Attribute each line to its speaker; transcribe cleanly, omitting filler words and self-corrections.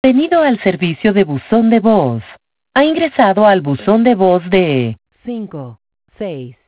Speaker 1: Bienvenido al servicio de buzón de voz. Ha ingresado al buzón de voz de 5, 6,